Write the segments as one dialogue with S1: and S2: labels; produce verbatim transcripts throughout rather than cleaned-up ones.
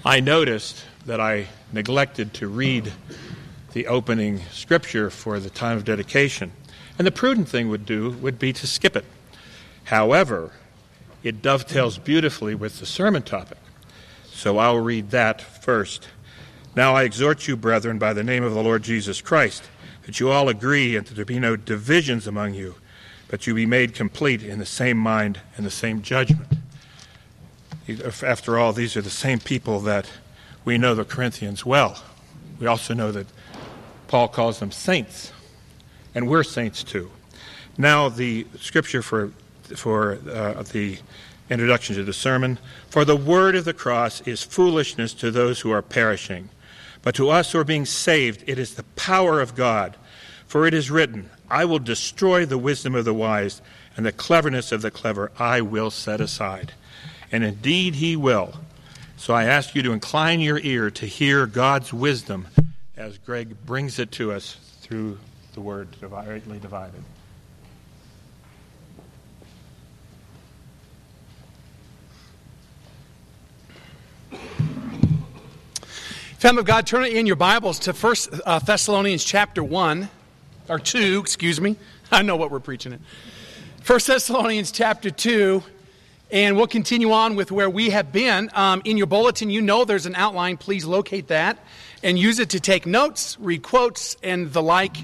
S1: I noticed that I neglected to read the opening scripture for the time of dedication. And the prudent thing would do would be to skip it. However, it dovetails beautifully with the sermon topic. So I'll read that first. Now I exhort you, brethren, by the name of the Lord Jesus Christ, that you all agree and that there be no divisions among you, but you be made complete in the same mind and the same judgment. After all, these are the same people that we know the Corinthians well. We also know that Paul calls them saints, and we're saints too. Now the scripture for for uh, the introduction to the sermon. For the word of the cross is foolishness to those who are perishing, but to us who are being saved it is the power of God. For it is written, I will destroy the wisdom of the wise, and the cleverness of the clever I will set aside. And indeed he will. So I ask you to incline your ear to hear God's wisdom as Greg brings it to us through the word rightly divided.
S2: Family of God, turn in your Bibles to First uh, Thessalonians chapter one, or two, excuse me. I know what we're preaching in. First Thessalonians chapter two, and we'll continue on with where we have been. Um, in your bulletin, you know there's an outline. Please locate that and use it to take notes, read quotes, and the like.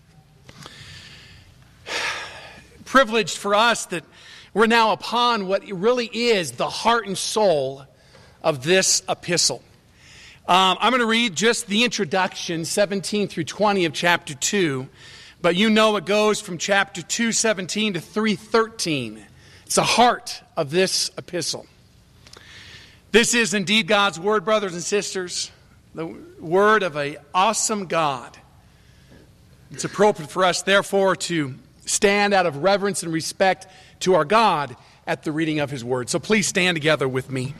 S2: Privileged for us that we're now upon what really is the heart and soul of this epistle. Um, I'm going to read just the introduction, seventeen through twenty of chapter two. But you know it goes from chapter two seventeen to three thirteen. It's the heart of this epistle. This is indeed God's word, brothers and sisters. The word of an awesome God. It's appropriate for us, therefore, to stand out of reverence and respect to our God at the reading of his word. So please stand together with me.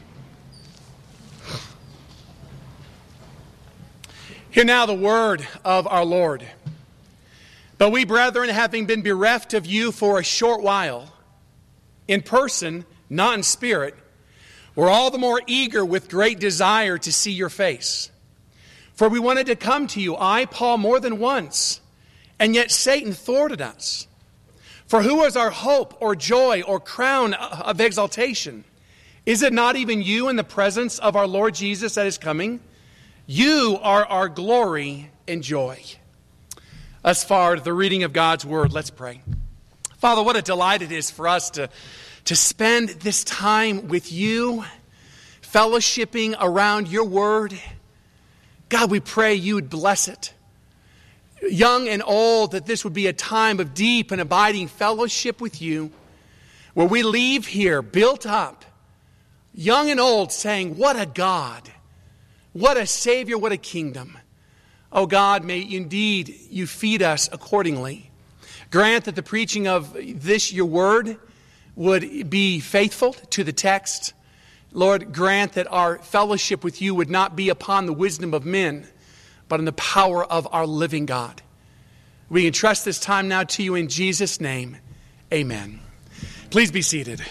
S2: Hear now the word of our Lord. But we, brethren, having been bereft of you for a short while, in person, not in spirit, we're all the more eager with great desire to see your face. For we wanted to come to you, I, Paul, more than once, and yet Satan thwarted us. For who is our hope or joy or crown of exaltation? Is it not even you in the presence of our Lord Jesus that is coming? You are our glory and joy. Thus far, the reading of God's word. Let's pray. Father, what a delight it is for us to, to spend this time with you, fellowshipping around your word. God, we pray you would bless it. Young and old, that this would be a time of deep and abiding fellowship with you, where we leave here built up, young and old, saying, what a God. What a Savior, what a kingdom. Oh God, may indeed you feed us accordingly. Grant that the preaching of this, your word, would be faithful to the text. Lord, grant that our fellowship with you would not be upon the wisdom of men, but in the power of our living God. We entrust this time now to you in Jesus' name. Amen. Please be seated.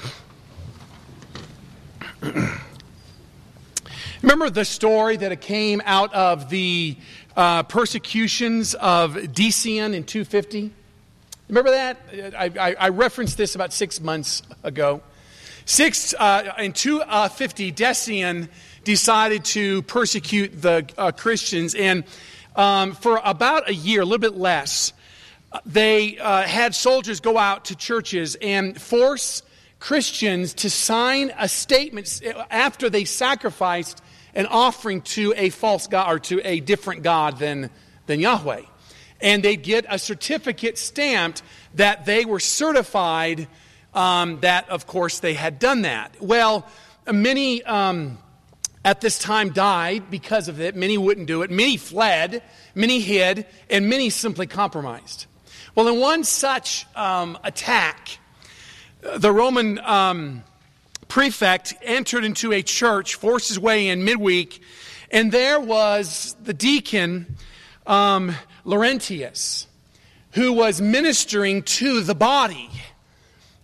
S2: Remember the story that came out of the uh, persecutions of Decian in two fifty? Remember that? I, I, I referenced this about six months ago. Six, uh, in two fifty, Decian decided to persecute the uh, Christians. And um, for about a year, a little bit less, they uh, had soldiers go out to churches and force Christians to sign a statement after they sacrificed an offering to a false god, or to a different god than, than Yahweh. And they'd get a certificate stamped that they were certified um, that, of course, they had done that. Well, many um, at this time died because of it. Many wouldn't do it. Many fled. Many hid. And many simply compromised. Well, in one such um, attack, the Roman um, prefect entered into a church, forced his way in midweek, and there was the deacon, um, Laurentius, who was ministering to the body.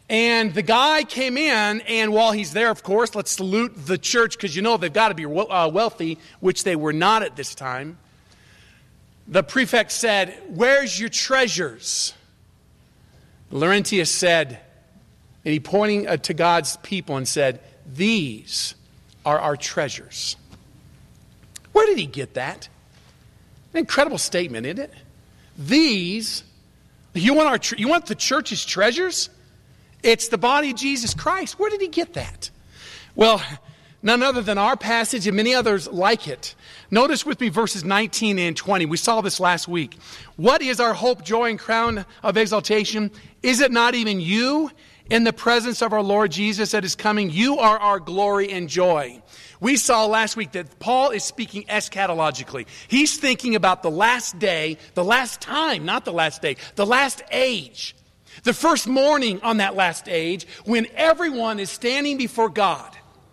S2: And the guy came in, and while he's there, of course, let's salute the church, because you know they've got to be uh, wealthy, which they were not at this time. The prefect said, "Where's your treasures?" Laurentius said, and he pointing uh, to God's people and said, "These are our treasures." Where did he get that? An incredible statement, isn't it? These, you want our, you want the church's treasures? It's the body of Jesus Christ. Where did he get that? Well, none other than our passage and many others like it. Notice with me verses nineteen and twenty. We saw this last week. What is our hope, joy, and crown of exaltation? Is it not even you in the presence of our Lord Jesus that is coming? You are our glory and joy. We saw last week that Paul is speaking eschatologically. He's thinking about the last day, the last time, not the last day, the last age. The first morning on that last age when everyone is standing before God.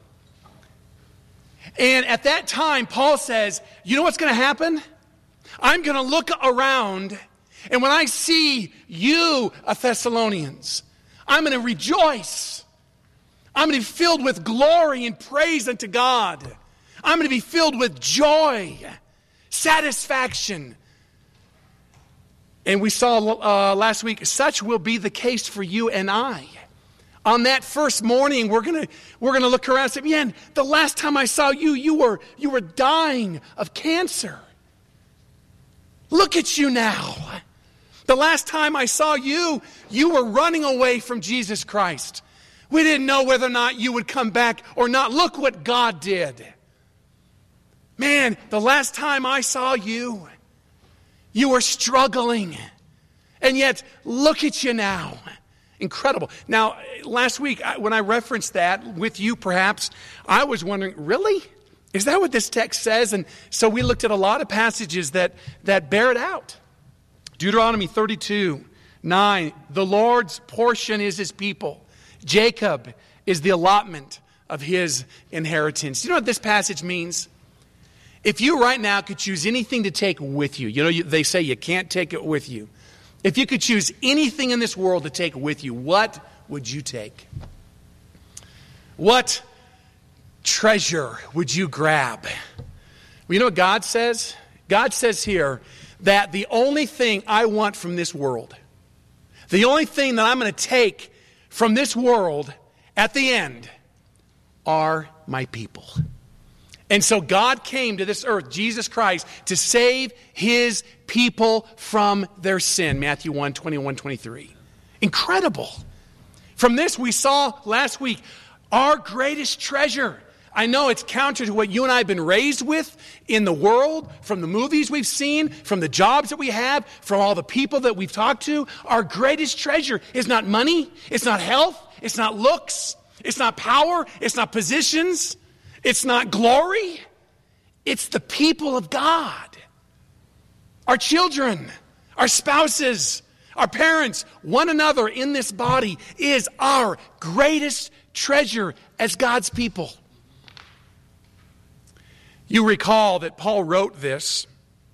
S2: And at that time, Paul says, you know what's going to happen? I'm going to look around, and when I see you, Thessalonians, I'm going to rejoice. I'm going to be filled with glory and praise unto God. I'm going to be filled with joy, satisfaction. And we saw uh, last week, such will be the case for you and I. On that first morning, we're gonna we're gonna look around and say, "Man, the last time I saw you, you were you were dying of cancer. Look at you now. The last time I saw you, you were running away from Jesus Christ. We didn't know whether or not you would come back or not. Look what God did. Man, the last time I saw you, you were struggling. And yet, look at you now." Incredible. Now, last week, when I referenced that with you, perhaps, I was wondering, really? Is that what this text says? And so we looked at a lot of passages that, that bear it out. Deuteronomy thirty-two, nine, the Lord's portion is his people. Jacob is the allotment of his inheritance. You know what this passage means? If you right now could choose anything to take with you, you know, you, they say you can't take it with you. If you could choose anything in this world to take with you, what would you take? What treasure would you grab? Well, you know what God says? God says here that the only thing I want from this world, the only thing that I'm going to take from this world at the end are my people. And so God came to this earth, Jesus Christ, to save his people from their sin. Matthew one, twenty-one, twenty-three. Incredible. From this we saw last week our greatest treasure. I know it's counter to what you and I have been raised with in the world, from the movies we've seen, from the jobs that we have, from all the people that we've talked to. Our greatest treasure is not money, it's not health, it's not looks, it's not power, it's not positions. It's not glory. It's the people of God. Our children, our spouses, our parents, one another in this body is our greatest treasure as God's people. You recall that Paul wrote this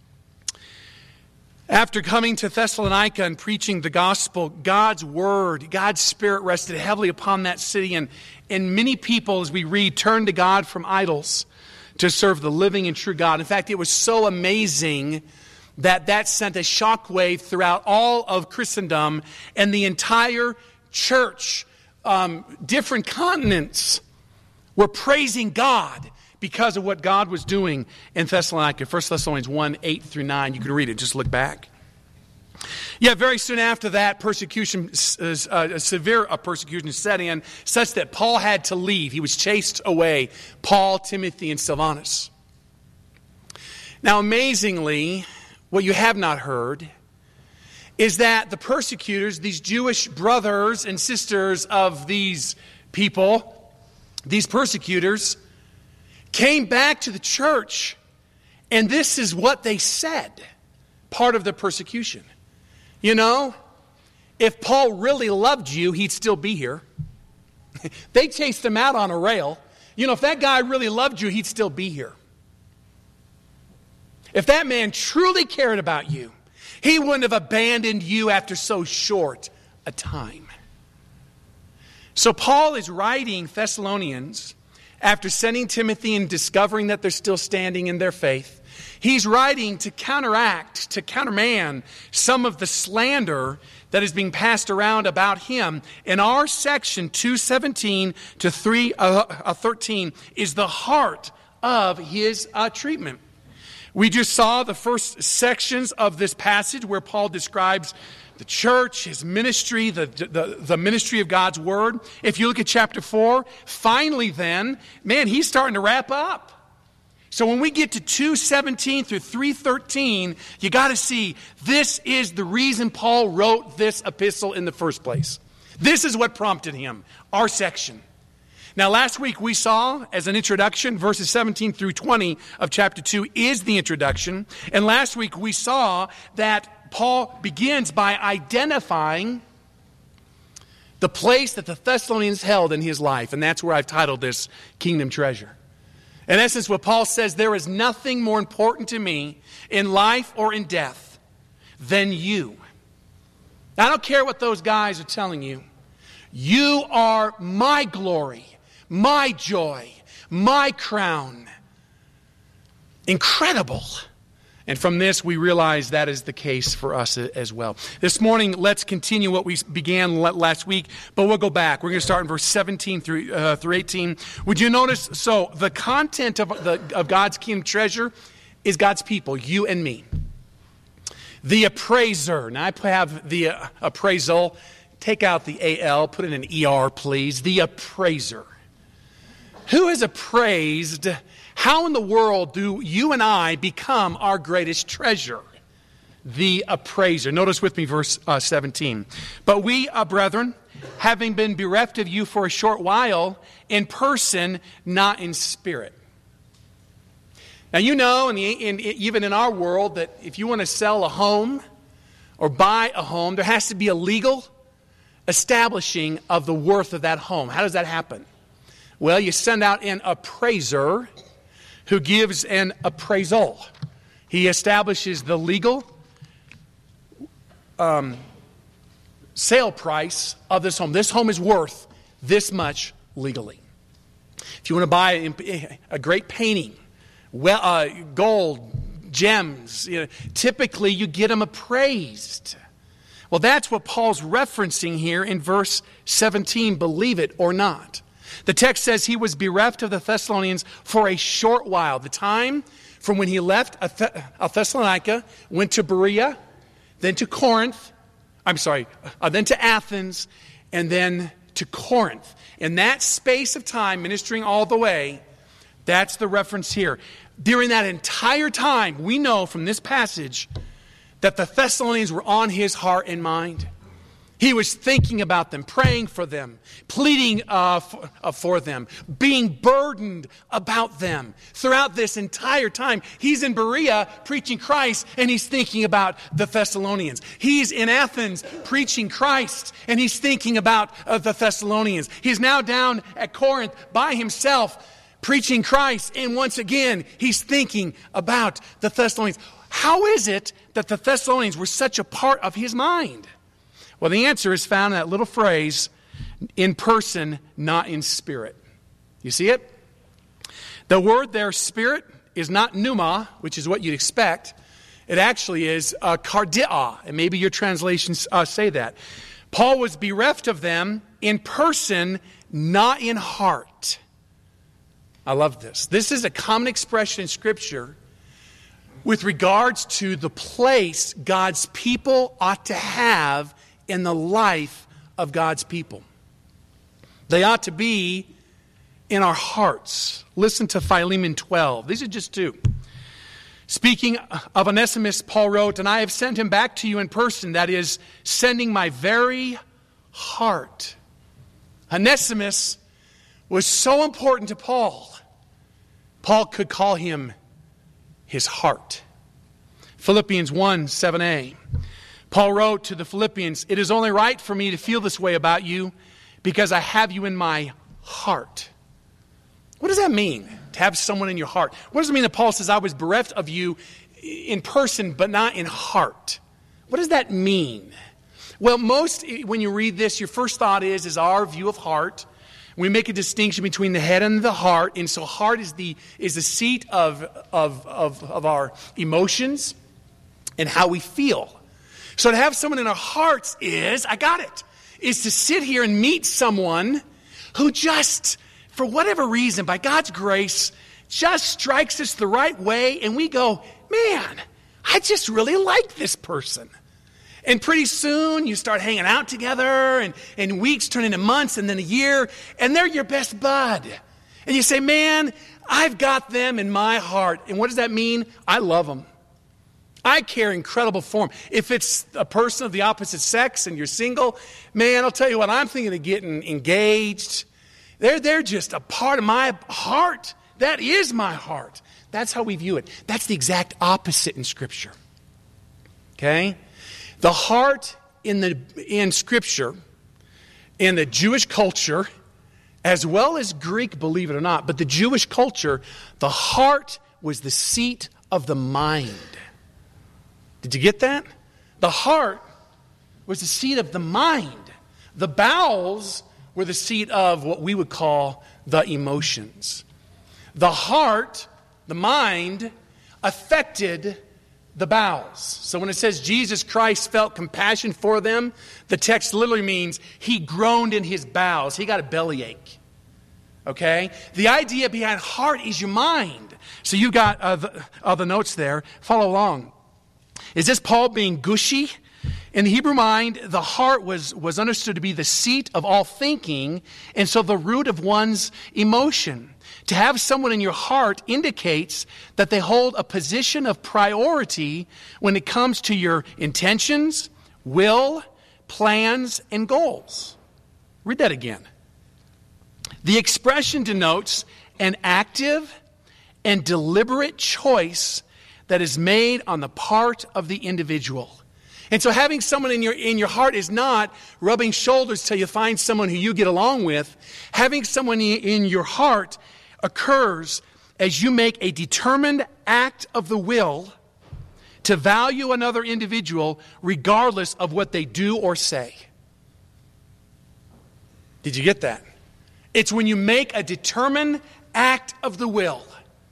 S2: after coming to Thessalonica and preaching the gospel. God's word, God's spirit rested heavily upon that city, and And many people, as we read, turned to God from idols to serve the living and true God. In fact, it was so amazing that that sent a shockwave throughout all of Christendom and the entire church. Um, different continents were praising God because of what God was doing in Thessalonica. First Thessalonians one, eight through nine. You can read it. Just look back. Yet very soon after that, persecution, uh, a severe uh, persecution set in, such that Paul had to leave. He was chased away, Paul, Timothy, and Silvanus. Now, amazingly, what you have not heard is that the persecutors, these Jewish brothers and sisters of these people, these persecutors, came back to the church, and this is what they said, part of the persecution. You know, if Paul really loved you, he'd still be here. They chased him out on a rail. You know, if that guy really loved you, he'd still be here. If that man truly cared about you, he wouldn't have abandoned you after so short a time. So Paul is writing Thessalonians after sending Timothy and discovering that they're still standing in their faith. He's writing to counteract, to countermand some of the slander that is being passed around about him. In our section, two seventeen to three thirteen, is the heart of his uh, treatment. We just saw the first sections of this passage where Paul describes the church, his ministry, the, the, the ministry of God's word. If you look at chapter four, finally then, man, he's starting to wrap up. So when we get to two seventeen through three thirteen, you got to see this is the reason Paul wrote this epistle in the first place. This is what prompted him, our section. Now last week we saw as an introduction, verses seventeen through twenty of chapter two is the introduction. And last week we saw that Paul begins by identifying the place that the Thessalonians held in his life. And that's where I've titled this Kingdom Treasure. In essence, what Paul says, there is nothing more important to me in life or in death than you. I don't care what those guys are telling you. You are my glory, my joy, my crown. Incredible. And from this, we realize that is the case for us as well. This morning, let's continue what we began last week, but we'll go back. We're going to start in verse seventeen through uh, through eighteen. Would you notice? So, the content of the of God's kingdom treasure is God's people, you and me. The appraiser. Now, I have the uh, appraisal. Take out the A L, put in an E R, please. The appraiser. Who is appraised? How in the world do you and I become our greatest treasure? The appraiser. Notice with me verse uh, seventeen. But we, uh, brethren, having been bereft of you for a short while, in person, not in spirit. Now you know, in the, in, even in our world, that if you want to sell a home or buy a home, there has to be a legal establishing of the worth of that home. How does that happen? Well, you send out an appraiser who gives an appraisal. He establishes the legal um, sale price of this home. This home is worth this much legally. If you want to buy a, a great painting, well, uh, gold, gems, you know, typically you get them appraised. Well, that's what Paul's referencing here in verse seventeen, believe it or not. The text says he was bereft of the Thessalonians for a short while. The time from when he left Thessalonica, went to Berea, then to Corinth, I'm sorry, uh, then to Athens, and then to Corinth. In that space of time, ministering all the way, that's the reference here. During that entire time, we know from this passage that the Thessalonians were on his heart and mind. He was thinking about them, praying for them, pleading uh, for, uh, for them, being burdened about them. Throughout this entire time, he's in Berea preaching Christ, and he's thinking about the Thessalonians. He's in Athens preaching Christ, and he's thinking about uh, the Thessalonians. He's now down at Corinth by himself preaching Christ, and once again, he's thinking about the Thessalonians. How is it that the Thessalonians were such a part of his mind? Well, the answer is found in that little phrase, in person, not in spirit. You see it? The word there, spirit, is not pneuma, which is what you'd expect. It actually is uh, cardia, and maybe your translations uh, say that. Paul was bereft of them in person, not in heart. I love this. This is a common expression in Scripture with regards to the place God's people ought to have in the life of God's people. They ought to be in our hearts. Listen to Philemon twelve. These are just two. Speaking of Onesimus, Paul wrote, and I have sent him back to you in person, that is, sending my very heart. Onesimus was so important to Paul, Paul could call him his heart. Philippians one, seven a. Paul wrote to the Philippians, it is only right for me to feel this way about you because I have you in my heart. What does that mean, to have someone in your heart? What does it mean that Paul says, I was bereft of you in person but not in heart? What does that mean? Well, most, when you read this, your first thought is, is our view of heart. We make a distinction between the head and the heart. And so heart is the is the seat of, of, of, of our emotions and how we feel. So to have someone in our hearts is, I got it, is to sit here and meet someone who just, for whatever reason, by God's grace, just strikes us the right way. And we go, man, I just really like this person. And pretty soon you start hanging out together, and, and weeks turn into months and then a year, and they're your best bud. And you say, man, I've got them in my heart. And what does that mean? I love them. I care incredible for them. If it's a person of the opposite sex and you're single, man, I'll tell you what, I'm thinking of getting engaged. They're, they're just a part of my heart. That is my heart. That's how we view it. That's the exact opposite in Scripture. Okay? The heart in the in Scripture, in the Jewish culture, as well as Greek, believe it or not, but the Jewish culture, the heart was the seat of the mind. Did you get that? The heart was the seat of the mind. The bowels were the seat of what we would call the emotions. The heart, the mind, affected the bowels. So when it says Jesus Christ felt compassion for them, the text literally means he groaned in his bowels. He got a bellyache. Okay? The idea behind heart is your mind. So you got uh, the, uh, the notes there. Follow along. Is this Paul being gushy? In the Hebrew mind, the heart was, was understood to be the seat of all thinking, and so the root of one's emotion. To have someone in your heart indicates that they hold a position of priority when it comes to your intentions, will, plans, and goals. Read that again. The expression denotes an active and deliberate choice that is made on the part of the individual. And so having someone in your in your heart is not rubbing shoulders till you find someone who you get along with. Having someone in your heart occurs as you make a determined act of the will to value another individual regardless of what they do or say. Did you get that? It's when you make a determined act of the will.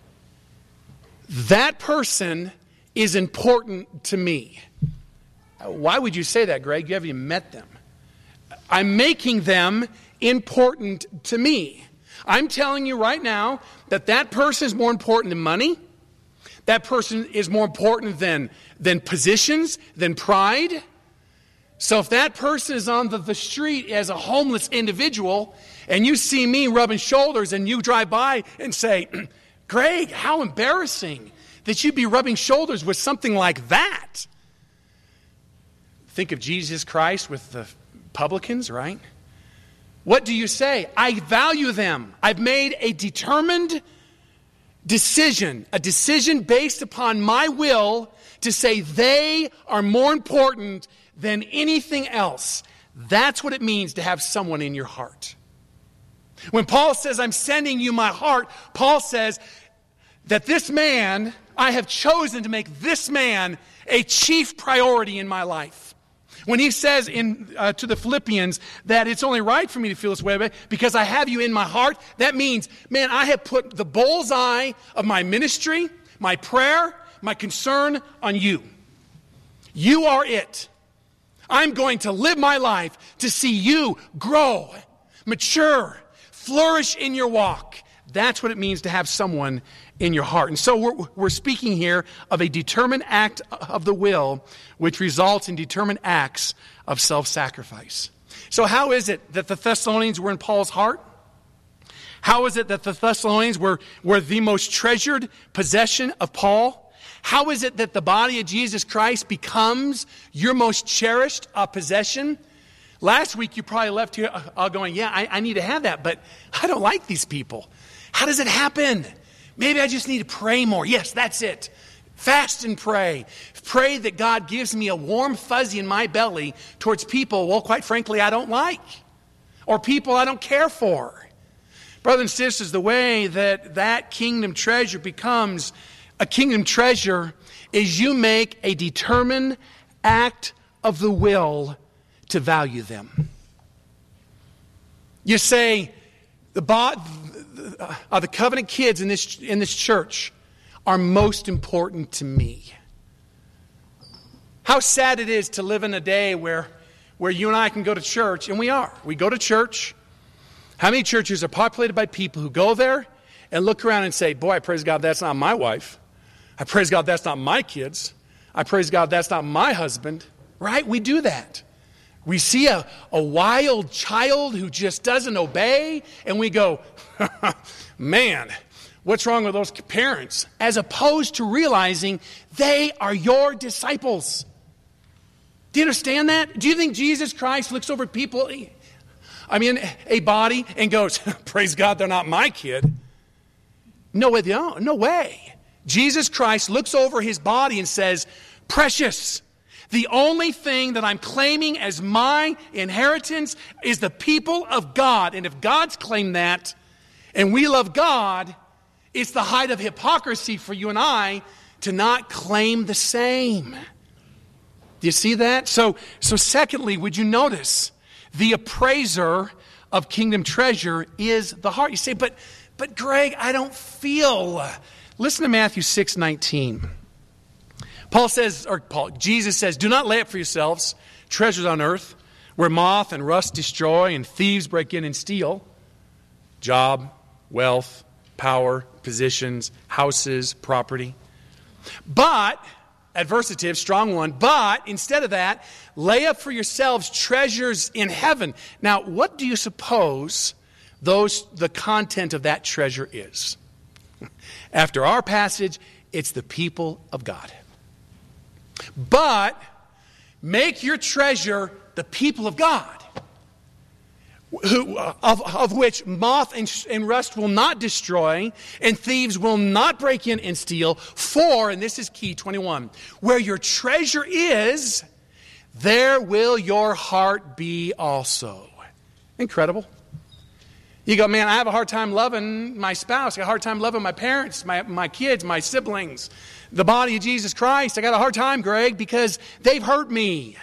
S2: That person is important to me. Why would you say that, Greg? You haven't even met them. I'm making them important to me. I'm telling you right now that that person is more important than money. That person is more important than, than positions, than pride. So if that person is on the, the street as a homeless individual, and you see me rubbing shoulders and you drive by and say, Greg, how embarrassing that you'd be rubbing shoulders with something like that. Think of Jesus Christ with the publicans, right? What do you say? I value them. I've made a determined decision, a decision based upon my will to say they are more important than anything else. That's what it means to have someone in your heart. When Paul says, I'm sending you my heart, Paul says that this man, I have chosen to make this man a chief priority in my life. When he says in uh, to the Philippians that it's only right for me to feel this way because I have you in my heart, that means, man, I have put the bullseye of my ministry, my prayer, my concern on you. You are it. I'm going to live my life to see you grow, mature, flourish in your walk. That's what it means to have someone in your heart. And so we're, we're speaking here of a determined act of the will, which results in determined acts of self-sacrifice. So how is it that the Thessalonians were in Paul's heart? How is it that the Thessalonians were, were the most treasured possession of Paul? How is it that the body of Jesus Christ becomes your most cherished uh, possession? Last week you probably left here uh, going, yeah, I, I need to have that, but I don't like these people. How does it happen? Maybe I just need to pray more. Yes, that's it. Fast and pray. Pray that God gives me a warm fuzzy in my belly towards people, well, quite frankly, I don't like. Or people I don't care for. Brothers and sisters, the way that that kingdom treasure becomes a kingdom treasure is you make a determined act of the will to value them. You say, the, bo- uh, the covenant kids in this, in this church are most important to me. How sad it is to live in a day where, where you and I can go to church, and we are. We go to church. How many churches are populated by people who go there and look around and say, boy, I praise God that's not my wife. I praise God that's not my kids. I praise God that's not my husband. Right? We do that. We see a, a wild child who just doesn't obey, and we go, man, what's wrong with those parents? As opposed to realizing they are your disciples. Do you understand that? Do you think Jesus Christ looks over people, I mean, a body, and goes, praise God, they're not my kid? No way, no way. Jesus Christ looks over his body and says, precious, the only thing that I'm claiming as my inheritance is the people of God. And if God's claimed that, and we love God, it's the height of hypocrisy for you and I to not claim the same. Do you see that? So, so secondly, would you notice the appraiser of kingdom treasure is the heart? You say, but, but Greg, I don't feel. Listen to Matthew six nineteen. Paul says, or Paul, Jesus says, do not lay up for yourselves treasures on earth where moth and rust destroy and thieves break in and steal. Job, wealth, power, positions, houses, property. But, adversative, strong one, but instead of that, lay up for yourselves treasures in heaven. Now, what do you suppose those the content of that treasure is? After our passage, it's the people of God. But make your treasure the people of God, who, of, of which moth and, and rust will not destroy, and thieves will not break in and steal. For, and this is key, twenty-one, where your treasure is, there will your heart be also. Incredible. You go, man, I have a hard time loving my spouse. I got a hard time loving my parents, my, my kids, my siblings, the body of Jesus Christ. I got a hard time, Greg, because they've hurt me.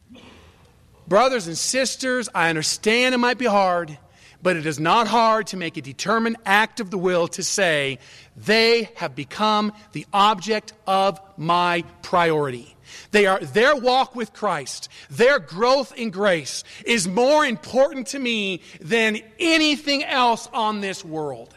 S2: Brothers and sisters, I understand it might be hard, but it is not hard to make a determined act of the will to say, they have become the object of my priority. They are, their walk with Christ, their growth in grace is more important to me than anything else on this world.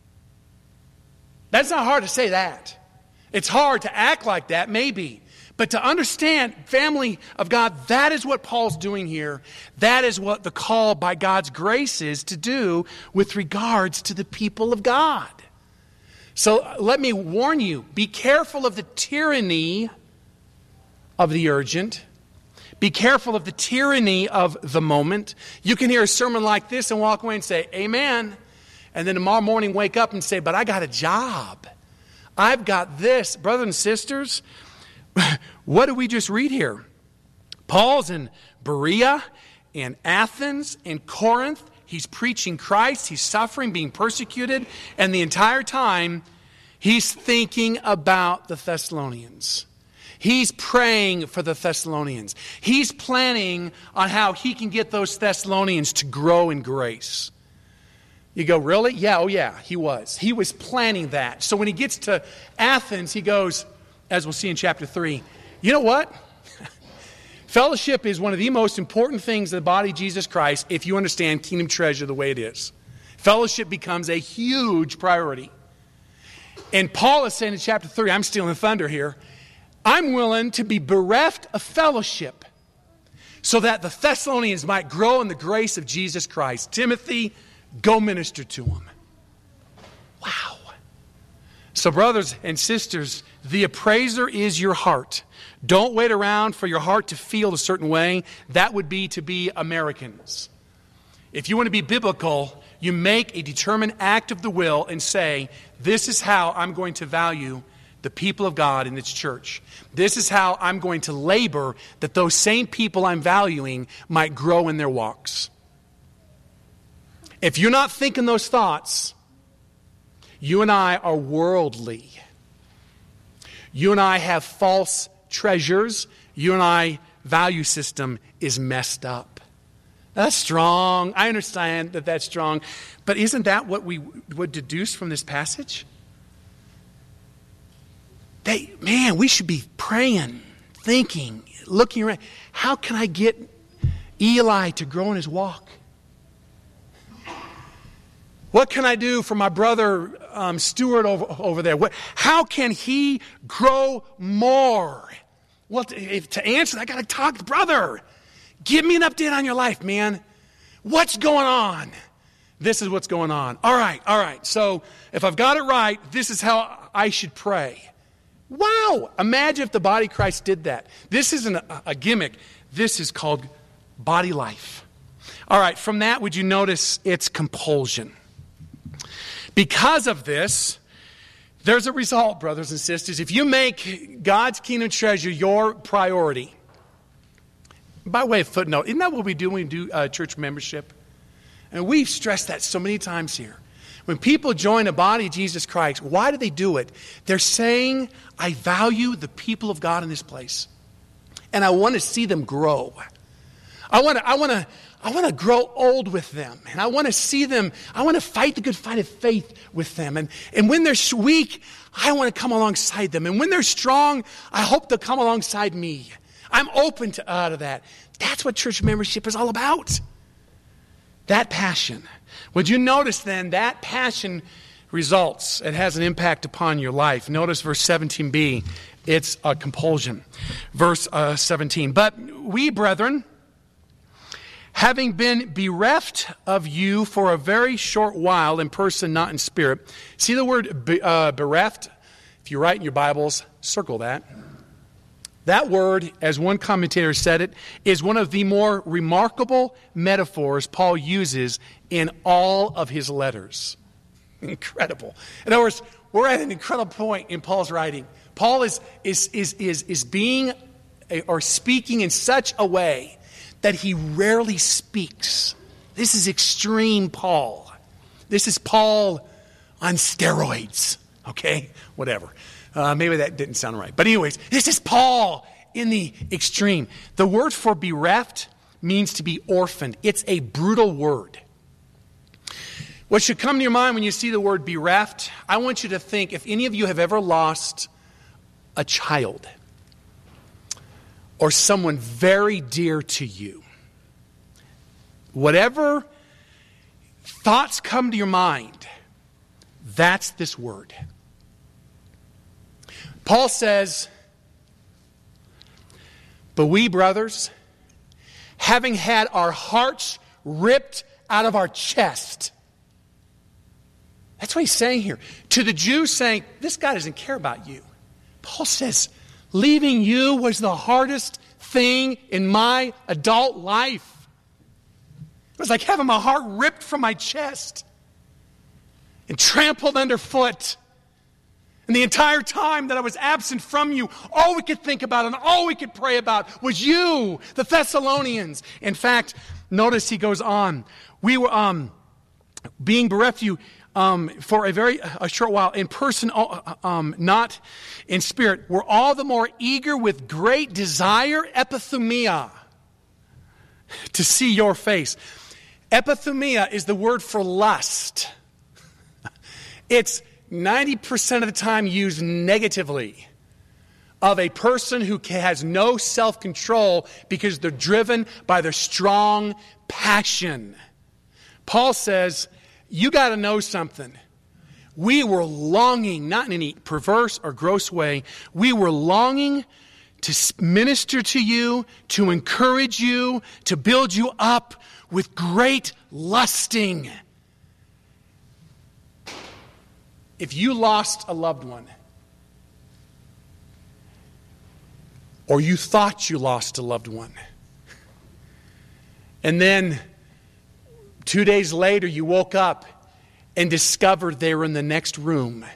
S2: That's not hard to say that. It's hard to act like that, maybe. But to understand, family of God, that is what Paul's doing here. That is what the call by God's grace is to do with regards to the people of God. So let me warn you, be careful of the tyranny of the urgent. Be careful of the tyranny of the moment. You can hear a sermon like this and walk away and say, amen. And then tomorrow morning wake up and say, but I got a job. I've got this. Brothers and sisters, what did we just read here? Paul's in Berea, in Athens, in Corinth. He's preaching Christ. He's suffering, being persecuted. And the entire time, he's thinking about the Thessalonians. He's praying for the Thessalonians. He's planning on how he can get those Thessalonians to grow in grace. You go, really? Yeah, oh yeah, he was. He was planning that. So when he gets to Athens, he goes, as we'll see in chapter three, you know what? Fellowship is one of the most important things in the body of Jesus Christ if you understand kingdom treasure the way it is. Fellowship becomes a huge priority. And Paul is saying in chapter three, I'm stealing thunder here, I'm willing to be bereft of fellowship so that the Thessalonians might grow in the grace of Jesus Christ. Timothy, go minister to them. Wow. So brothers and sisters, the appraiser is your heart. Don't wait around for your heart to feel a certain way. That would be to be Americans. If you want to be biblical, you make a determined act of the will and say, this is how I'm going to value the people of God in its church. This is how I'm going to labor that those same people I'm valuing might grow in their walks. If you're not thinking those thoughts, you and I are worldly. You and I have false treasures. You and I value system is messed up. That's strong. I understand that that's strong. But isn't that what we would deduce from this passage? They, man, we should be praying, thinking, looking around. How can I get Eli to grow in his walk? What can I do for my brother um, Stuart over, over there? What, how can he grow more? Well, to, if, to answer that, I got to talk, brother. Give me an update on your life, man. What's going on? This is what's going on. All right, all right. So if I've got it right, this is how I should pray. Wow. Imagine if the body of Christ did that. This isn't a, a gimmick. This is called body life. All right, from that, would you notice it's compulsion? Because of this, there's a result, brothers and sisters. If you make God's kingdom treasure your priority, by way of footnote, isn't that what we do when we do uh, church membership? And we've stressed that so many times here. When people join the body of Jesus Christ, why do they do it? They're saying, I value the people of God in this place. And I want to see them grow. I want to, I want to, I want to grow old with them. And I want to see them, I want to fight the good fight of faith with them. And, and when they're weak, I want to come alongside them. And when they're strong, I hope they'll come alongside me. I'm open to, uh, to that. That's what church membership is all about. That passion. Would you notice then that passion results? It has an impact upon your life. Notice verse seventeen b. It's a compulsion. Verse uh, seventeen. But we, brethren, having been bereft of you for a very short while in person, not in spirit. See the word be, uh, bereft? If you write in your Bibles, circle that. That word, as one commentator said it, is one of the more remarkable metaphors Paul uses in all of his letters. Incredible. In other words, we're at an incredible point in Paul's writing. Paul is, is, is, is, is being or speaking in such a way that he rarely speaks. This is extreme Paul. This is Paul on steroids. Okay? Whatever. Uh, maybe that didn't sound right. But anyways, this is Paul in the extreme. The word for bereft means to be orphaned. It's a brutal word. What should come to your mind when you see the word bereft, I want you to think if any of you have ever lost a child or someone very dear to you, whatever thoughts come to your mind, that's this word. Paul says, but we, brothers, having had our hearts ripped out of our chest. That's what he's saying here. To the Jews saying, this guy doesn't care about you. Paul says, leaving you was the hardest thing in my adult life. It was like having my heart ripped from my chest and trampled underfoot. And the entire time that I was absent from you, all we could think about and all we could pray about was you, the Thessalonians. In fact, notice he goes on. We were um, being bereft of you um, for a very a short while, in person, um, not in spirit. We're all the more eager with great desire, epithumia, to see your face. Epithumia is the word for lust. It's ninety percent of the time used negatively of a person who has no self-control because they're driven by their strong passion. Paul says, you got to know something. We were longing, not in any perverse or gross way, we were longing to minister to you, to encourage you, to build you up with great lusting. If you lost a loved one, or you thought you lost a loved one, and then two days later you woke up and discovered they were in the next room,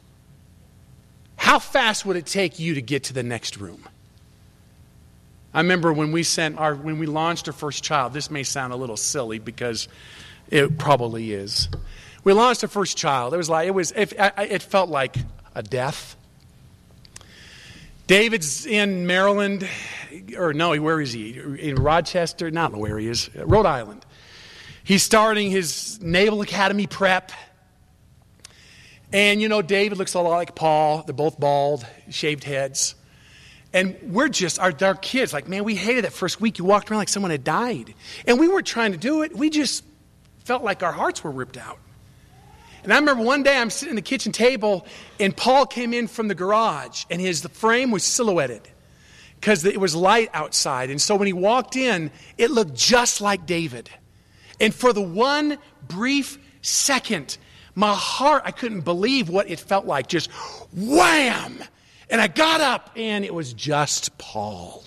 S2: how fast would it take you to get to the next room? I remember when we sent our when we launched our first child. This may sound a little silly because it probably is. We launched our first child. It was like it was. It, it felt like a death. David's in Maryland, or no, where is he? In Rochester? Not where he is. Rhode Island. He's starting his Naval Academy prep. And, you know, David looks a lot like Paul. They're both bald, shaved heads. And we're just, our, our kids, like, man, we hated that first week. You walked around like someone had died. And we weren't trying to do it. We just felt like our hearts were ripped out. And I remember one day I'm sitting at the kitchen table, and Paul came in from the garage, and his the frame was silhouetted because it was light outside. And so when he walked in, it looked just like David. And for the one brief second, my heart, I couldn't believe what it felt like. Just wham! And I got up, and it was just Paul.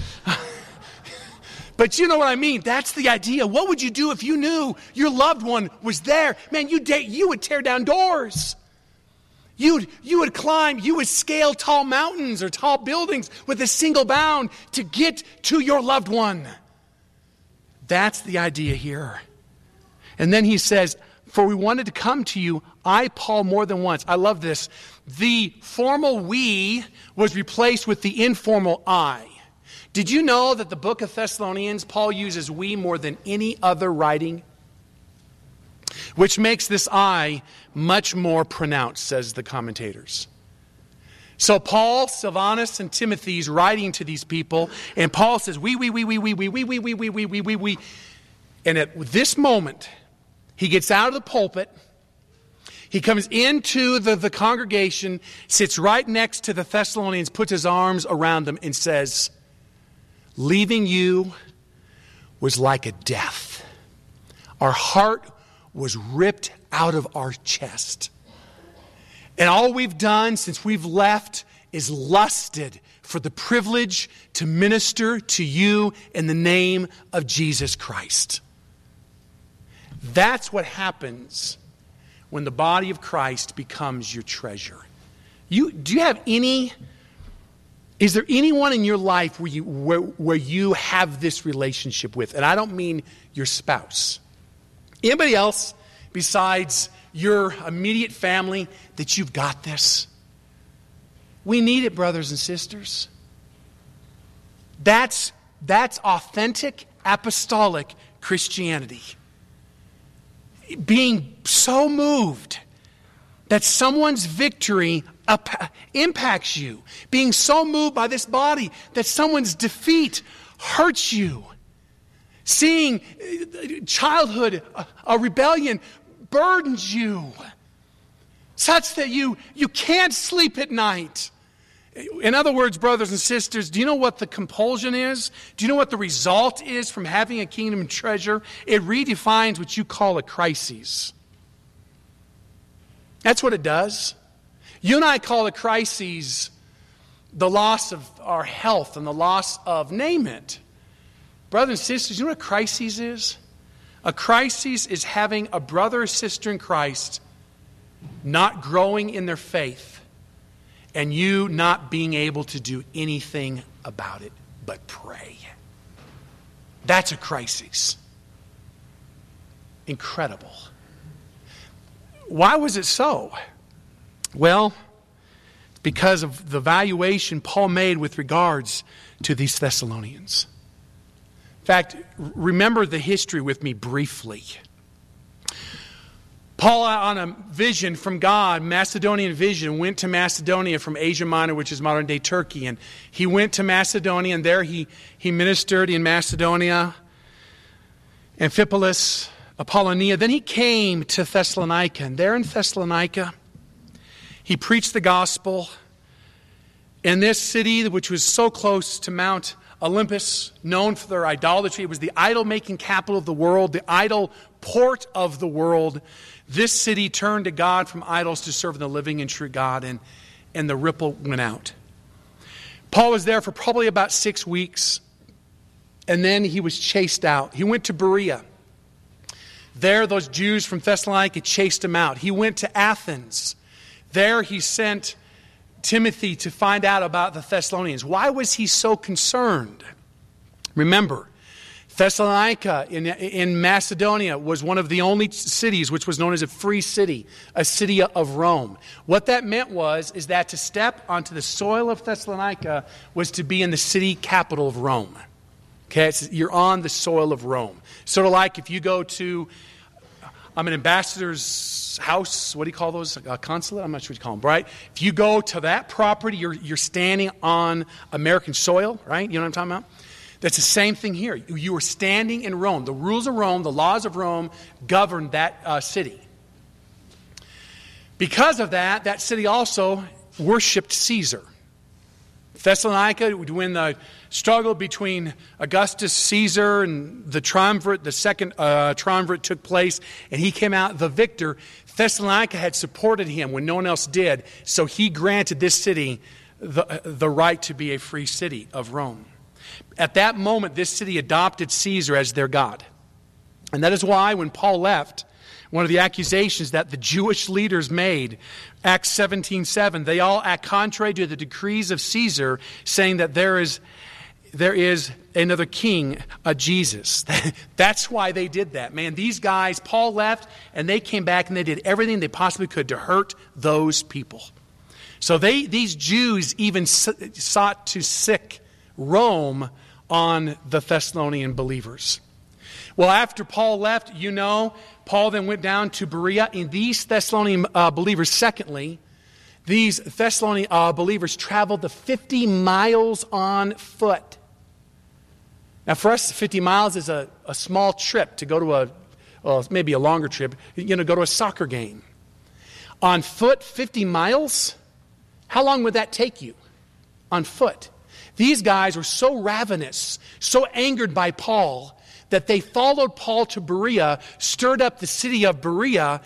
S2: But you know what I mean? That's the idea. What would you do if you knew your loved one was there? Man, you you would tear down doors. You'd, you would climb, you would scale tall mountains or tall buildings with a single bound to get to your loved one. That's the idea here. And then he says, for we wanted to come to you, I, Paul, more than once. I love this. The formal we was replaced with the informal I. Did you know that the book of Thessalonians, Paul uses we more than any other writing? Which makes this I much more pronounced, says the commentators. So Paul, Silvanus, and Timothy's writing to these people, and Paul says, we, we, we, we, we, we, we, we, we, we, we, we, we, we. And at this moment, he gets out of the pulpit, he comes into the, the congregation, sits right next to the Thessalonians, puts his arms around them, and says, leaving you was like a death. Our heart was ripped out of our chest. And all we've done since we've left is lusted for the privilege to minister to you in the name of Jesus Christ. That's what happens when the body of Christ becomes your treasure. You, do you have any... Is there anyone in your life where you, where, where you have this relationship with? And I don't mean your spouse. Anybody else besides your immediate family that you've got this? We need it, brothers and sisters. That's, that's authentic apostolic Christianity. Being so moved that someone's victory impacts you. Being so moved by this body that someone's defeat hurts you. Seeing childhood, a rebellion, burdens you. Such that you, you can't sleep at night. In other words, brothers and sisters, do you know what the compulsion is? Do you know what the result is from having a kingdom treasure? It redefines what you call a crisis. That's what it does. You and I call a crisis the loss of our health and the loss of, name it. Brothers and sisters, you know what a crisis is? A crisis is having a brother or sister in Christ not growing in their faith and you not being able to do anything about it but pray. That's a crisis. Incredible. Why was it so? Well, it's because of the valuation Paul made with regards to these Thessalonians. In fact, remember the history with me briefly. Paul, on a vision from God, Macedonian vision, went to Macedonia from Asia Minor, which is modern-day Turkey. And he went to Macedonia, and there he, he ministered in Macedonia, Amphipolis, Apollonia. Then he came to Thessalonica, and there in Thessalonica, he preached the gospel in this city, which was so close to Mount Olympus, known for their idolatry. It was the idol-making capital of the world, the idol port of the world. This city turned to God from idols to serve the living and true God, and, and the ripple went out. Paul was there for probably about six weeks, and then he was chased out. He went to Berea. There, those Jews from Thessalonica chased him out. He went to Athens. There, he sent Timothy to find out about the Thessalonians. Why was he so concerned? Remember, Thessalonica in, in Macedonia was one of the only cities which was known as a free city, a city of Rome. What that meant was is that to step onto the soil of Thessalonica was to be in the city capital of Rome. Okay, it's, you're on the soil of Rome. Sort of like if you go to, I'm an ambassador's house, what do you call those, a consulate? I'm not sure what you call them, right? If you go to that property, you're, you're standing on American soil, right? You know what I'm talking about? That's the same thing here. You were standing in Rome. The rules of Rome, the laws of Rome governed that uh, city. Because of that, that city also worshipped Caesar. Thessalonica, when the struggle between Augustus Caesar and the triumvirate, the second uh, triumvirate took place, and he came out the victor, Thessalonica had supported him when no one else did, so he granted this city the, the right to be a free city of Rome. At that moment, this city adopted Caesar as their god. And that is why when Paul left, one of the accusations that the Jewish leaders made, Acts seventeen seven, they all act contrary to the decrees of Caesar, saying that there is there is another king, a Jesus. That's why they did that. Man, these guys, Paul left, and they came back and they did everything they possibly could to hurt those people. So they these Jews even sought to sick Rome on the Thessalonian believers. Well, after Paul left, you know, Paul then went down to Berea. And these Thessalonian uh, believers, secondly, these Thessalonian uh, believers traveled the fifty miles on foot. Now, for us, fifty miles is a, a small trip to go to a, well, maybe a longer trip, you know, go to a soccer game. On foot, fifty miles? How long would that take you on foot? These guys were so ravenous, so angered by Paul, that they followed Paul to Berea, stirred up the city of Berea,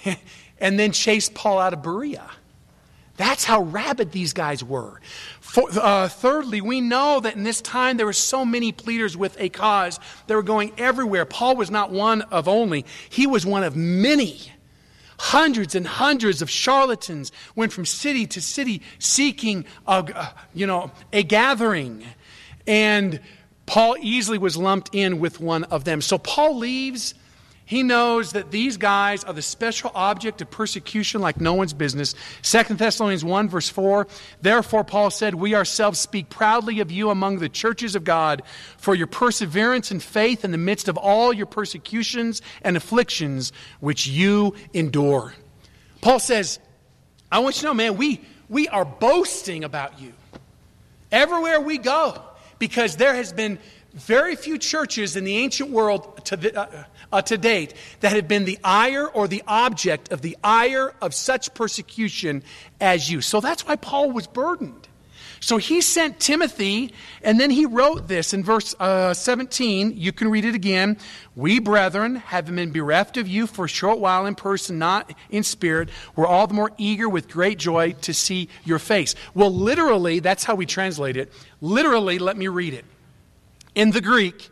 S2: and then chased Paul out of Berea. That's how rabid these guys were. For, uh, thirdly, we know that in this time there were so many pleaders with a cause. They were going everywhere. Paul was not one of only. He was one of many. Hundreds and hundreds of charlatans went from city to city seeking a, you know, a gathering. And Paul easily was lumped in with one of them. So Paul leaves. He knows that these guys are the special object of persecution like no one's business. Second Thessalonians one verse four, therefore Paul said, we ourselves speak proudly of you among the churches of God for your perseverance and faith in the midst of all your persecutions and afflictions which you endure. Paul says, I want you to know, man, we, we are boasting about you everywhere we go, because there has been very few churches in the ancient world to, the, uh, uh, to date that have been the ire or the object of the ire of such persecution as you. So that's why Paul was burdened. So he sent Timothy, and then he wrote this in verse uh, seventeen. You can read it again. We, brethren, having been bereft of you for a short while in person, not in spirit, we're all the more eager with great joy to see your face. Well, literally, that's how we translate it. Literally, let me read it. In the Greek,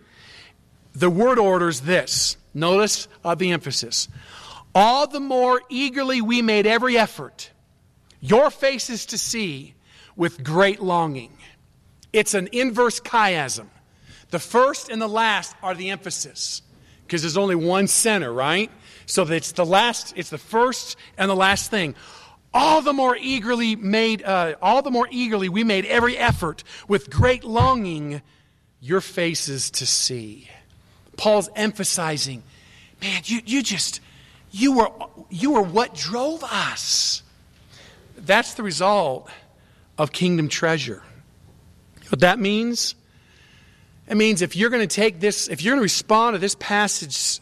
S2: the word orders this. Notice uh, the emphasis. All the more eagerly we made every effort, your faces to see with great longing. It's an inverse chiasm. The first and the last are the emphasis, because there's only one center, right? So it's the last, it's the first and the last thing. All the more eagerly made, uh, all the more eagerly we made every effort with great longing, your faces to see. Paul's emphasizing, man, you, you just, you were, you were what drove us. That's the result of kingdom treasure. What that means? It means if you're going to take this, if you're going to respond to this passage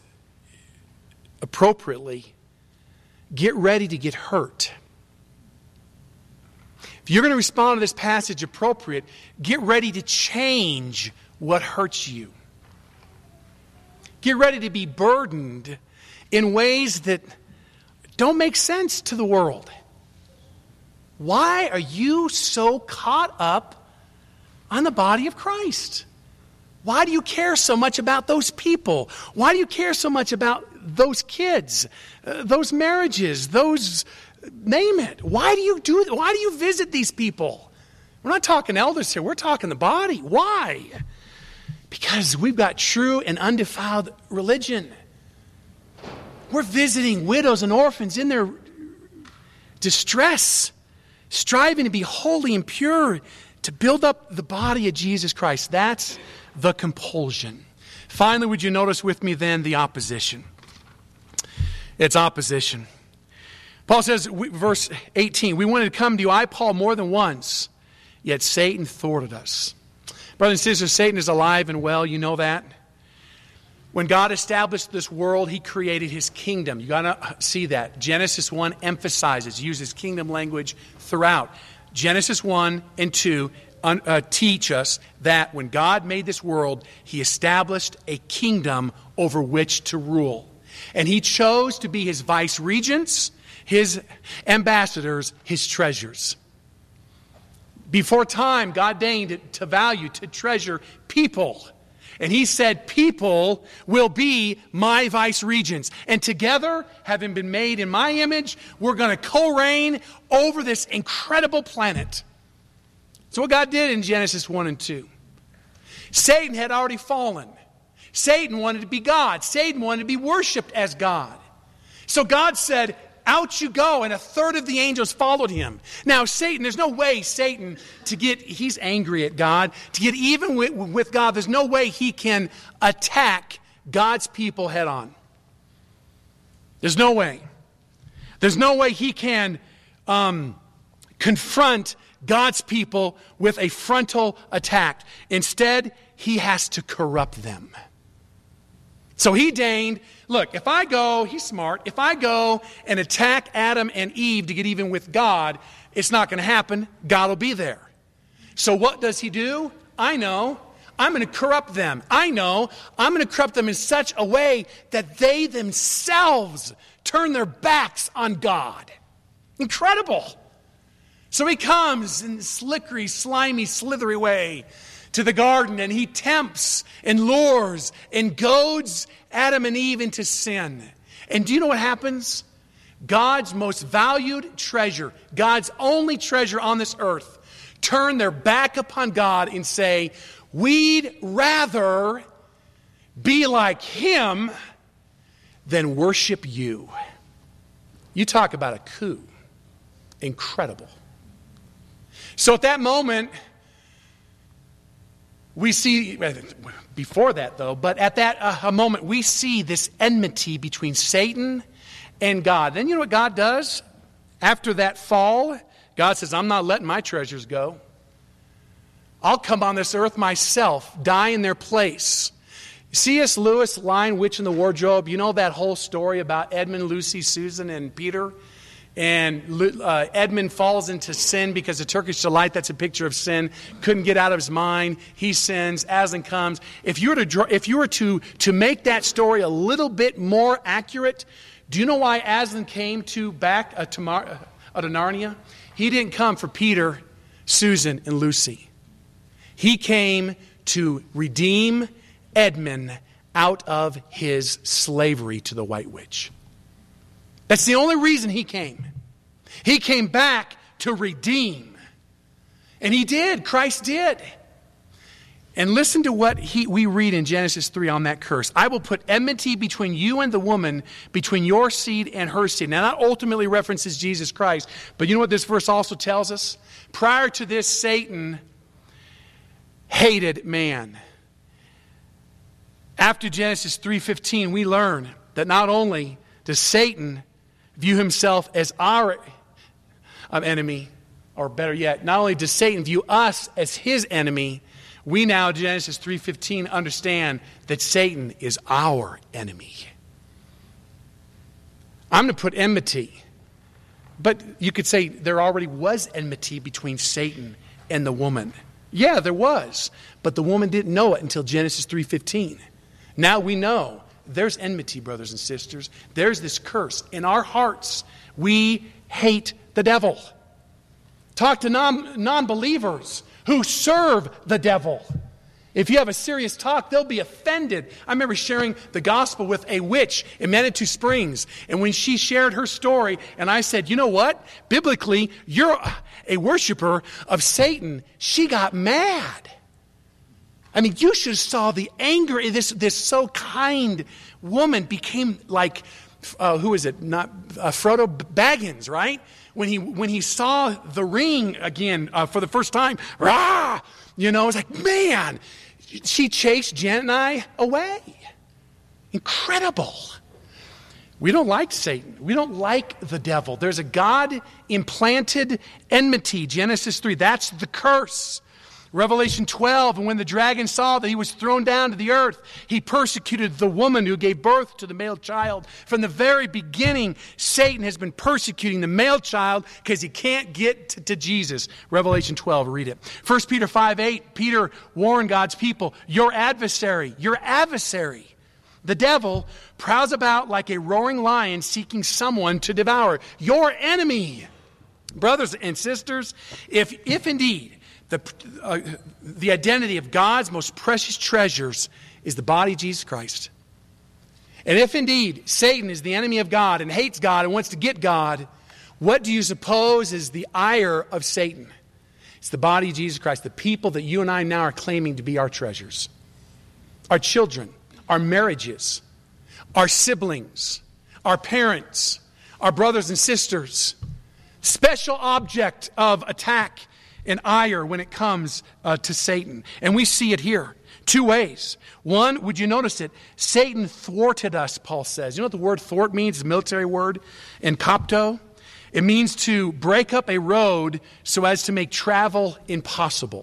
S2: appropriately, get ready to get hurt. If you're going to respond to this passage appropriate, get ready to change what hurts you. Get ready to be burdened in ways that don't make sense to the world. Why are you so caught up on the body of Christ? Why do you care so much about those people? Why do you care so much about those kids, uh, those marriages, those, name it? Why do you do? Why do you visit these people? We're not talking elders here. We're talking the body. Why? Because we've got true and undefiled religion. We're visiting widows and orphans in their distress, striving to be holy and pure, to build up the body of Jesus Christ. That's the compulsion. Finally, would you notice with me then the opposition? It's opposition. Paul says, verse eighteen, we wanted to come to you, I, Paul, more than once, yet Satan thwarted us. Brothers and sisters, Satan is alive and well, you know that. When God established this world, he created his kingdom. You got to see that. Genesis one emphasizes, uses kingdom language throughout. Genesis one and two un, uh, teach us that when God made this world, he established a kingdom over which to rule. And he chose to be his vice regents, his ambassadors, his treasures. Before time, God deigned to value, to treasure people. And he said, people will be my vice regents. And together, having been made in my image, we're going to co-reign over this incredible planet. So what God did in Genesis one and two. Satan had already fallen. Satan wanted to be God. Satan wanted to be worshipped as God. So God said, out you go, and a third of the angels followed him. Now, Satan, there's no way Satan to get, he's angry at God, to get even with, with God, there's no way he can attack God's people head on. There's no way. There's no way he can um, confront God's people with a frontal attack. Instead, he has to corrupt them. So he deigned, look, if I go, he's smart, if I go and attack Adam and Eve to get even with God, it's not going to happen. God will be there. So what does he do? I know. I'm going to corrupt them. I know. I'm going to corrupt them in such a way that they themselves turn their backs on God. Incredible. So he comes in this slickery, slimy, slithery way to the garden, and he tempts and lures and goads Adam and Eve into sin. And do you know what happens? God's most valued treasure, God's only treasure on this earth, turn their back upon God and say, we'd rather be like him than worship you. You talk about a coup. Incredible. So at that moment, we see, before that though, but at that uh, moment, we see this enmity between Satan and God. Then you know what God does? After that fall, God says, I'm not letting my treasures go. I'll come on this earth myself, die in their place. C S. Lewis, Lion, Witch in the Wardrobe, you know that whole story about Edmund, Lucy, Susan, and Peter? And uh, Edmund falls into sin because the Turkish delight, that's a picture of sin, couldn't get out of his mind. He sins. Aslan comes. If you were to draw, if you were to to make that story a little bit more accurate, do you know why Aslan came to back uh, to, Mar- uh, to Narnia? He didn't come for Peter, Susan, and Lucy. He came to redeem Edmund out of his slavery to the White Witch. That's the only reason he came. He came back to redeem. And he did. Christ did. And listen to what he, we read in Genesis three on that curse. I will put enmity between you and the woman, between your seed and her seed. Now that ultimately references Jesus Christ. But you know what this verse also tells us? Prior to this, Satan hated man. After Genesis three fifteen, we learn that not only does Satan view himself as our enemy, or better yet, not only does Satan view us as his enemy, we now, Genesis three fifteen, understand that Satan is our enemy. I'm going to put enmity. But you could say there already was enmity between Satan and the woman. Yeah, there was. But the woman didn't know it until Genesis three fifteen. Now we know. There's enmity, brothers and sisters. There's this curse. In our hearts, we hate the devil. Talk to non, non-believers who serve the devil. If you have a serious talk, they'll be offended. I remember sharing the gospel with a witch in Manitou Springs. And when she shared her story, and I said, you know what? Biblically, you're a worshiper of Satan. She got mad. I mean, you should have saw the anger in this, this so kind woman became like, uh, who is it? Not uh, Frodo Baggins, right? When he when he saw the ring again uh, for the first time, rah! You know, it's like, man, she chased Jen and I away. Incredible. We don't like Satan. We don't like the devil. There's a God-implanted enmity. Genesis three, that's the curse. Revelation twelve, and when the dragon saw that he was thrown down to the earth, he persecuted the woman who gave birth to the male child. From the very beginning, Satan has been persecuting the male child because he can't get to, to Jesus. Revelation twelve, read it. First Peter five eight, Peter warned God's people, your adversary, your adversary, the devil, prowls about like a roaring lion seeking someone to devour. Your enemy. Brothers and sisters, if, if indeed the, uh, the identity of God's most precious treasures is the body of Jesus Christ, and if indeed Satan is the enemy of God and hates God and wants to get God, what do you suppose is the ire of Satan? It's the body of Jesus Christ, the people that you and I now are claiming to be our treasures. Our children, our marriages, our siblings, our parents, our brothers and sisters. Special object of attack and ire when it comes uh, to Satan. And we see it here. Two ways. One, would you notice it? Satan thwarted us, Paul says. You know what the word thwart means? It's a military word in Copto. It means to break up a road so as to make travel impossible.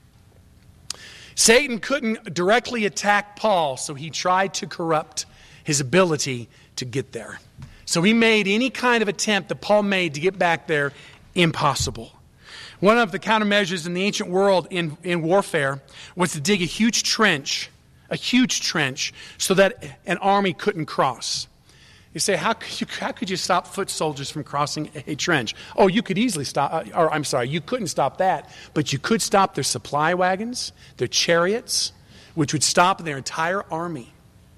S2: Satan couldn't directly attack Paul, so he tried to corrupt his ability to get there. So he made any kind of attempt that Paul made to get back there impossible. One of the countermeasures in the ancient world in, in warfare was to dig a huge trench, a huge trench, so that an army couldn't cross. You say, how could you, how could you stop foot soldiers from crossing a trench? Oh, you could easily stop, or I'm sorry, you couldn't stop that, but you could stop their supply wagons, their chariots, which would stop their entire army.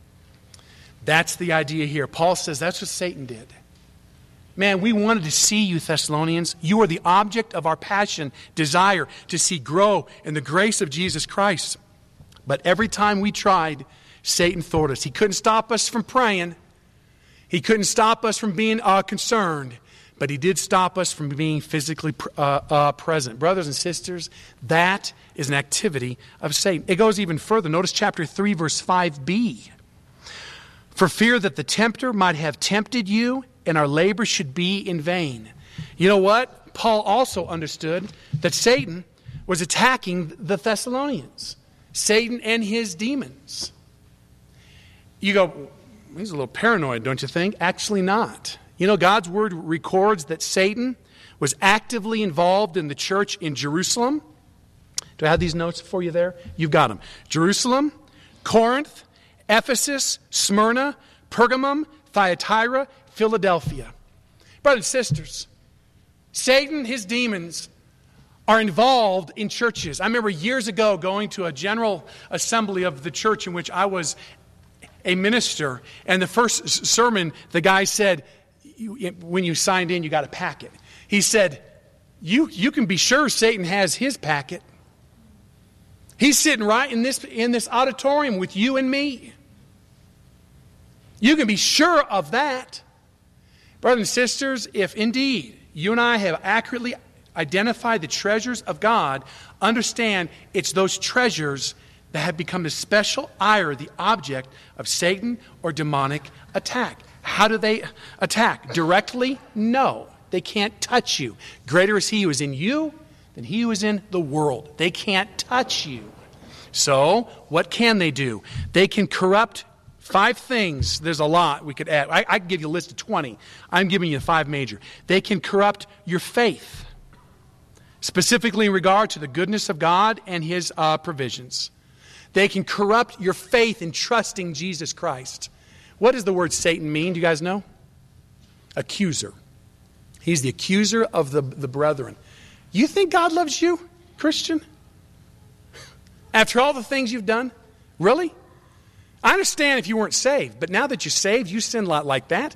S2: That's the idea here. Paul says that's what Satan did. Man, we wanted to see you, Thessalonians. You are the object of our passion, desire to see grow in the grace of Jesus Christ. But every time we tried, Satan thwarted us. He couldn't stop us from praying. He couldn't stop us from being uh, concerned. But he did stop us from being physically uh, uh, present. Brothers and sisters, that is an activity of Satan. It goes even further. Notice chapter three, verse five b. For fear that the tempter might have tempted you, and our labor should be in vain. You know what? Paul also understood that Satan was attacking the Thessalonians. Satan and his demons. You go, he's a little paranoid, don't you think? Actually not. You know, God's word records that Satan was actively involved in the church in Jerusalem. Do I have these notes for you there? You've got them. Jerusalem, Corinth, Ephesus, Smyrna, Pergamum, Thyatira, Philadelphia. Brothers and sisters, Satan, his demons, are involved in churches. I remember years ago going to a general assembly of the church in which I was a minister, and the first sermon, the guy said, you, when you signed in, you got a packet. He said, you, you can be sure Satan has his packet. He's sitting right in this, in this auditorium with you and me. You can be sure of that. Brothers and sisters, if indeed you and I have accurately identified the treasures of God, understand it's those treasures that have become the special ire, the object of Satan or demonic attack. How do they attack? Directly? No. They can't touch you. Greater is he who is in you than he who is in the world. They can't touch you. So, what can they do? They can corrupt five things. There's a lot we could add. I, I could give you a list of twenty. I'm giving you five major. They can corrupt your faith, specifically in regard to the goodness of God and his uh, provisions. They can corrupt your faith in trusting Jesus Christ. What does the word Satan mean? Do you guys know? Accuser. He's the accuser of the, the brethren. You think God loves you, Christian? After all the things you've done? Really? I understand if you weren't saved, but now that you're saved, you sin a lot like that.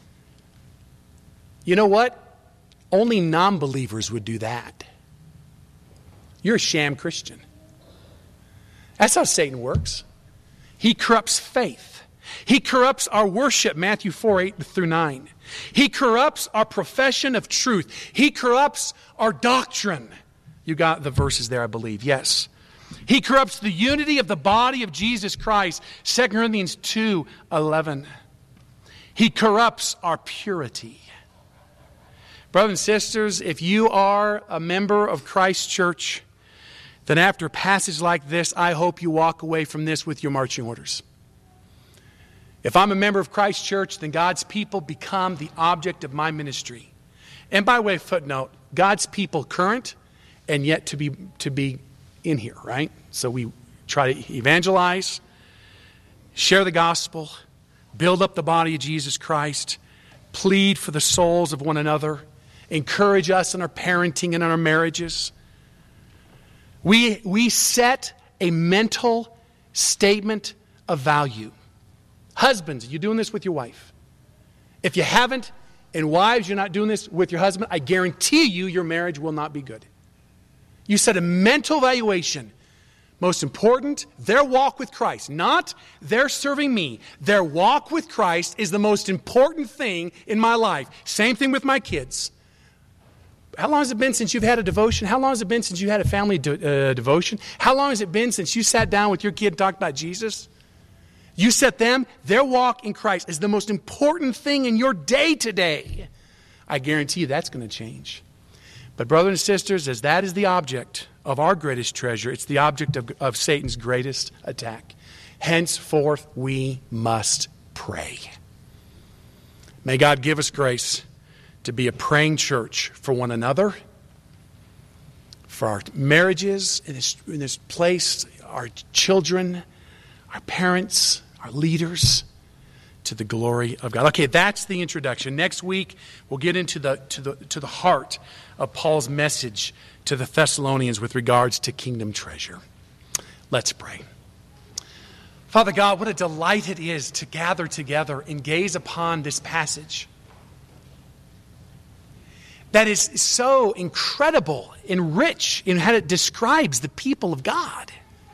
S2: You know what? Only non-believers would do that. You're a sham Christian. That's how Satan works. He corrupts faith. He corrupts our worship, Matthew four, eight through nine. He corrupts our profession of truth. He corrupts our doctrine. You got the verses there, I believe. Yes. He corrupts the unity of the body of Jesus Christ, Second Corinthians two, eleven. He corrupts our purity. Brothers and sisters, if you are a member of Christ Church, then after a passage like this, I hope you walk away from this with your marching orders. If I'm a member of Christ Church, then God's people become the object of my ministry. And by way of footnote, God's people current and yet to be to be in here, right? So we try to evangelize, share the gospel, build up the body of Jesus Christ, plead for the souls of one another, encourage us in our parenting and in our marriages. We, we set a mental statement of value. Husbands, you're doing this with your wife. If you haven't, and wives, you're not doing this with your husband, I guarantee you your marriage will not be good. You set a mental valuation. Most important, their walk with Christ. Not their serving me. Their walk with Christ is the most important thing in my life. Same thing with my kids. How long has it been since you've had a devotion? How long has it been since you had a family de- uh, devotion? How long has it been since you sat down with your kid and talked about Jesus? You set them, their walk in Christ is the most important thing in your day today. I guarantee you that's going to change. But brothers and sisters, as that is the object of our greatest treasure, it's the object of, of Satan's greatest attack. Henceforth, we must pray. May God give us grace to be a praying church for one another, for our marriages in this, in this place, our children, our parents, our leaders, to the glory of God. Okay, that's the introduction. Next week, we'll get into the to the to the heart of Paul's message to the Thessalonians with regards to kingdom treasure. Let's pray. Father God, what a delight it is to gather together and gaze upon this passage that is so incredible and rich in how it describes the people of God.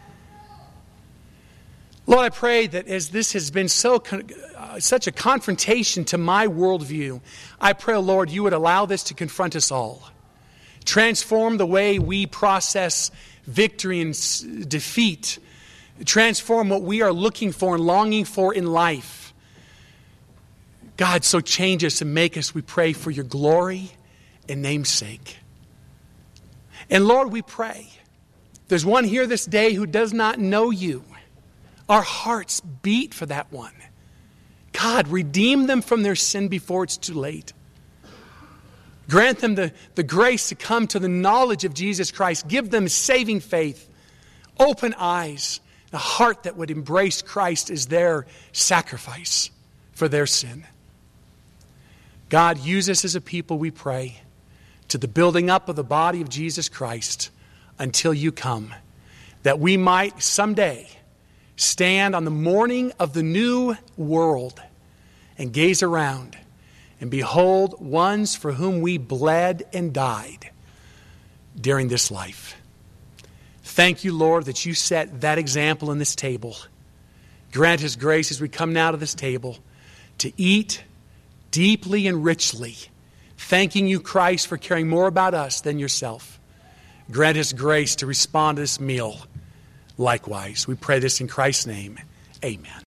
S2: Lord, I pray that as this has been so uh, such a confrontation to my worldview, I pray, Lord, you would allow this to confront us all. Transform the way we process victory and s- defeat. Transform what we are looking for and longing for in life. God, so change us and make us, we pray, for your glory and name's sake. And Lord, we pray, there's one here this day who does not know you. Our hearts beat for that one. God, redeem them from their sin before it's too late. Grant them the, the grace to come to the knowledge of Jesus Christ. Give them saving faith, open eyes, a heart that would embrace Christ as their sacrifice for their sin. God, use us as a people, we pray, to the building up of the body of Jesus Christ until you come, that we might someday stand on the morning of the new world and gaze around and behold ones for whom we bled and died during this life. Thank you, Lord, that you set that example in this table. Grant us grace as we come now to this table to eat deeply and richly, thanking you, Christ, for caring more about us than yourself. Grant us grace to respond to this meal likewise. We pray this in Christ's name. Amen.